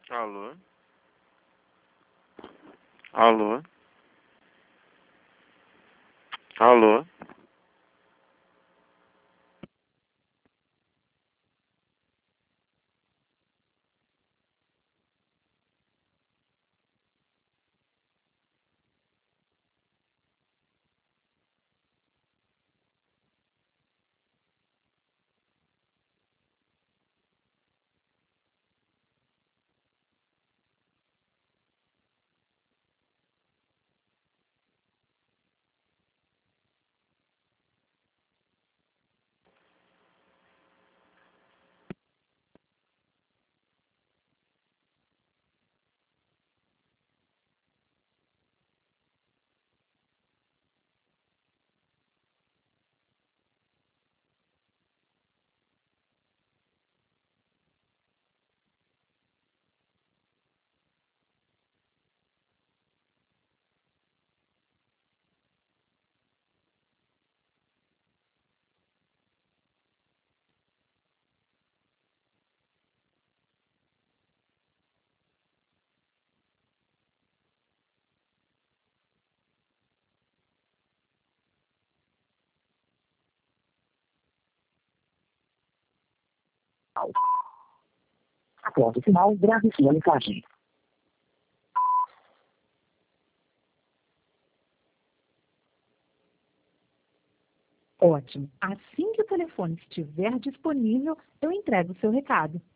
Alô? Alô? Alô? Após o sinal, grave sua mensagem. Ótimo. Assim que o telefone estiver disponível, eu entrego o seu recado.